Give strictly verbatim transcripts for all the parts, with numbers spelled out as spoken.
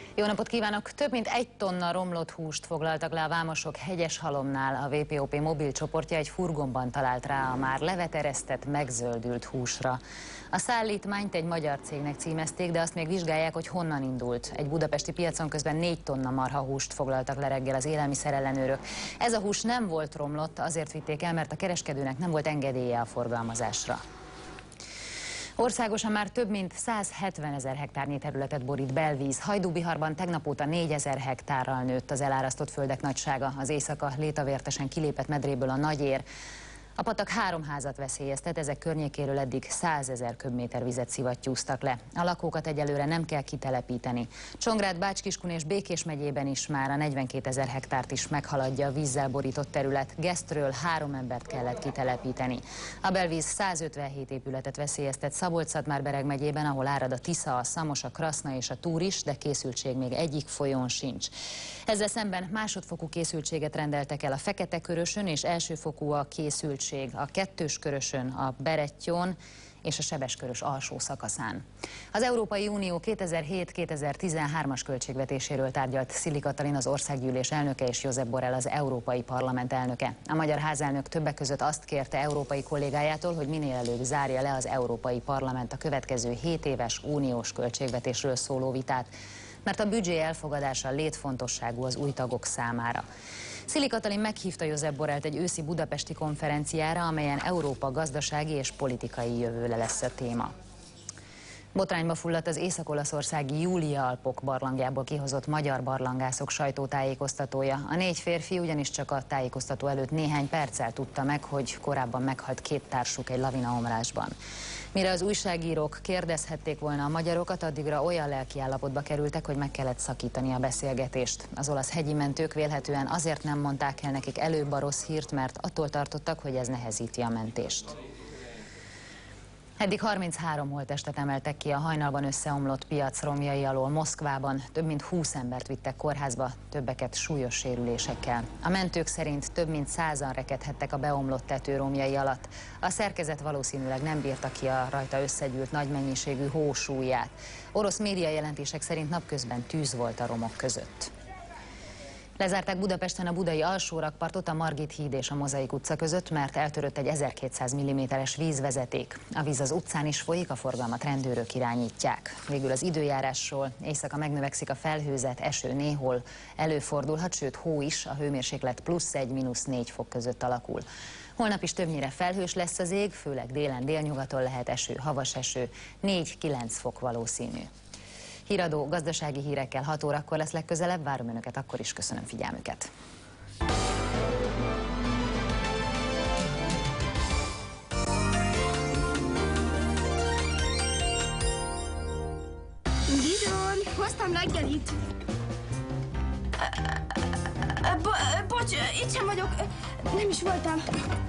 Jó napot kívánok! Több mint egy tonna romlott húst foglaltak le a Vámosok Hegyeshalomnál. A vé pé o pé mobil csoportja egy furgonban talált rá a már leveteresztett, megzöldült húsra. A szállítmányt egy magyar cégnek címezték, de azt még vizsgálják, hogy honnan indult. Egy budapesti piacon közben négy tonna marhahúst foglaltak le reggel az élelmiszerellenőrök. Ez a hús nem volt romlott, azért vitték el, mert a kereskedőnek nem volt engedélye a forgalmazásra. Országosan már több mint százhetvenezer hektárnyi területet borít belvíz. Hajdúbiharban tegnap óta négyezer hektárral nőtt az elárasztott földek nagysága. Az éjszaka létavértesen kilépett medréből a Nagyér. A patak három házat veszélyeztet, ezek környékéről eddig százezer köbméter vizet szivattyúztak le. A lakókat egyelőre nem kell kitelepíteni. Csongrád, Bács-Kiskun és Békés megyében is már a negyvenkétezer hektárt is meghaladja a vízzel borított terület. Gesztről három embert kellett kitelepíteni. A belvíz százötvenhét épületet veszélyeztet Szabolcs-Szatmár-Bereg megyében, ahol árad a Tisza, a Szamos, a Kraszna és a Túr is, de készültség még egyik folyón sincs. Ezzel szemben másodfokú készültséget rendeltek el a Fekete-Körösön, és elsőfokú a készültség a Kettőskörösön, a Berettyon és a Sebeskörös alsó szakaszán. Az Európai Unió kétezer-hét kétezer-tizenhármas költségvetéséről tárgyalt Szili Katalin, az országgyűlés elnöke, és Josep Borrell, az Európai Parlament elnöke. A magyar házelnök többek között azt kérte európai kollégájától, hogy minél előbb zárja le az Európai Parlament a következő hét éves uniós költségvetésről szóló vitát, mert a büdzsé elfogadása létfontosságú az új tagok számára. Szili Katalin meghívta Josep Borrellt egy őszi budapesti konferenciára, amelyen Európa gazdasági és politikai jövője lesz a téma. Botrányba fulladt az észak-olaszországi Júlia-Alpok barlangjából kihozott magyar barlangászok sajtótájékoztatója. A négy férfi ugyanis csak a tájékoztató előtt néhány perccel tudta meg, hogy korábban meghalt két társuk egy lavinaomlásban. Mire az újságírók kérdezhették volna a magyarokat, addigra olyan lelkiállapotba kerültek, hogy meg kellett szakítani a beszélgetést. Az olasz hegyi mentők vélhetően azért nem mondták el nekik előbb a rossz hírt, mert attól tartottak, hogy ez nehezíti a mentést. Eddig harminchárom holttestet emeltek ki a hajnalban összeomlott piac romjai alól Moszkvában. Több mint húsz embert vittek kórházba, többeket súlyos sérülésekkel. A mentők szerint több mint százan rekedhettek a beomlott tető romjai alatt. A szerkezet valószínűleg nem bírta ki a rajta összegyűlt nagy mennyiségű hó súlyát. Orosz médiajelentések szerint napközben tűz volt a romok között. Lezárták Budapesten a budai alsórakpartot a Margit híd és a Mozaik utca között, mert eltörött egy ezerkétszáz milliméteres vízvezeték. A víz az utcán is folyik, a forgalmat rendőrök irányítják. Végül az időjárásról: éjszaka megnövekszik a felhőzet, eső néhol előfordulhat, sőt hó is, a hőmérséklet plusz egy, mínusz négy fok között alakul. Holnap is többnyire felhős lesz az ég, főleg délen, délnyugaton lehet eső, havas eső, négy-kilenc fok valószínű. Híradó gazdasági hírekkel hat órakor lesz legközelebb, várom önöket akkor is, köszönöm figyelmüket. Gidon, hoztam reggelit. Bo bocs, itt sem vagyok, nem is voltam.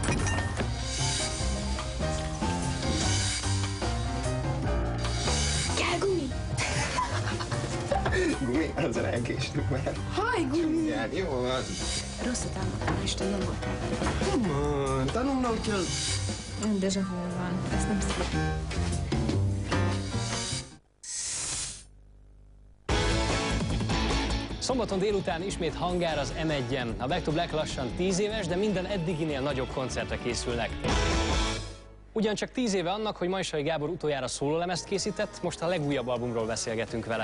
Kell gumi? Gumi? Azzal elkéstünk már. Hajgumi! Igen, jó van. Rosszat álmodtam, Isten, nem voltál. Come on, tanulnom kell. Deja vu van, ezt nem szeretem. Szombaton délután ismét hangár az em egyen. A Back to Black lassan tíz éves, de minden eddiginél nagyobb koncertre készülnek. Ugyancsak tíz éve annak, hogy Majsai Gábor utoljára szólólemezt készített, most a legújabb albumról beszélgetünk vele.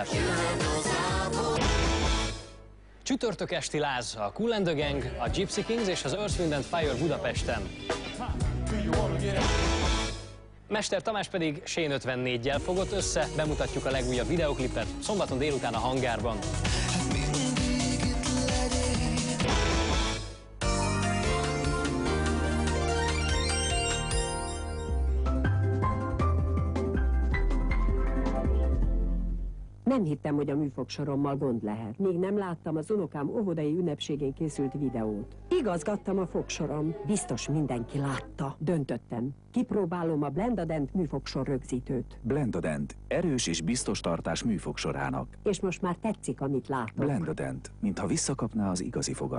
Csütörtök esti láz, a Kool and the Gang, a Gypsy Kings és az Earth, Wind and Fire Budapesten. Mester Tamás pedig Shane ötvennégyel fogott össze, bemutatjuk a legújabb videoklipet szombaton délután a hangárban. Nem hittem, hogy a műfogsorommal gond lehet. Még nem láttam az unokám óvodai ünnepségén készült videót. Igazgattam a fogsorom. Biztos mindenki látta. Döntöttem. Kipróbálom a Blendadent műfogsor rögzítőt. Blendadent. Erős és biztos tartás műfogsorának. És most már tetszik, amit látok. Blendadent. Mintha visszakapná az igazi fogait.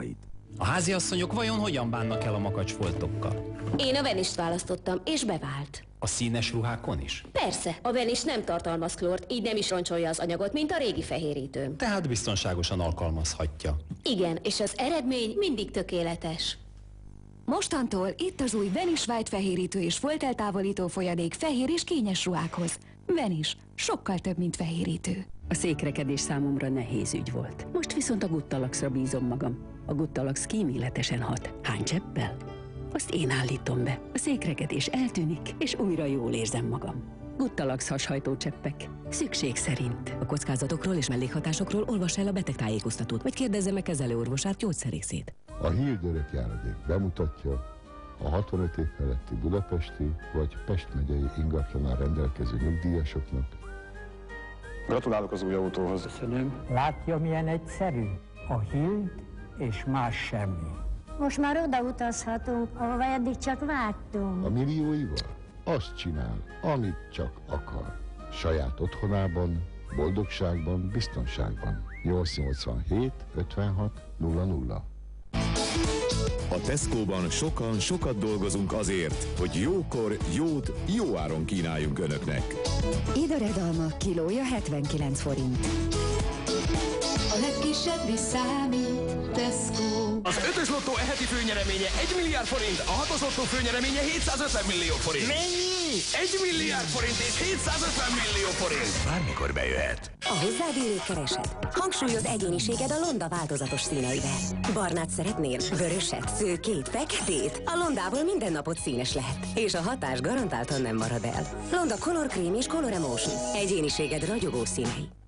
A háziasszonyok vajon hogyan bánnak el a makacsfoltokkal? Én a Venist választottam, és bevált. A színes ruhákon is? Persze, a Venis nem tartalmaz klórt, így nem is roncsolja az anyagot, mint a régi fehérítő. Tehát biztonságosan alkalmazhatja. Igen, és az eredmény mindig tökéletes. Mostantól itt az új Venis White fehérítő és folteltávolító folyadék fehér és kényes ruhákhoz. Venis, sokkal több, mint fehérítő. A székrekedés számomra nehéz ügy volt. Most viszont a Guttalaxra bízom magam. A Guttalax kíméletesen hat. Hány cseppel? Azt én állítom be. A székrekedés eltűnik, és újra jól érzem magam. Guttalax hashajtó cseppek. Szükség szerint. A kockázatokról és mellékhatásokról olvass el a betegtájékoztatót, vagy kérdezze meg kezelőorvosát, gyógyszerészét. A Hill gyerekjáradék bemutatja a hatvanöt év feletti budapesti vagy Pest megyei ingatlanán rendelkező nyugdíjasoknak. Gratulálok az új autóhoz. Köszönöm. Látja, milyen egyszerű? A Hill és más semmi. Most már odautazhatunk, ahova eddig csak vágytunk. A millióival azt csinál, amit csak akar. Saját otthonában, boldogságban, biztonságban. nyolcszáznyolcvanhét ötvenhat nulla nulla. A Tesco-ban sokan sokat dolgozunk azért, hogy jókor, jót, jó áron kínáljunk önöknek. Idoredalma kilója hetvenkilenc forint. A legkisebb is számít, Tesco. Az ötös lottó eheti főnyereménye egy milliárd forint, a hatos lottó főnyereménye hétszázötven millió forint. Mennyi? egy milliárd forint és hétszázötven millió forint. Bármikor bejöhet. A hozzád illő keresed. Hangsúlyoz egyéniséged a Londa változatos színeivel. Barnát szeretnél? Vöröset, szőkét, feketét? A Londából minden napot színes lehet. És a hatás garantáltan nem marad el. Londa Color Cream és Color Emotion. Egyéniséged ragyogó színei.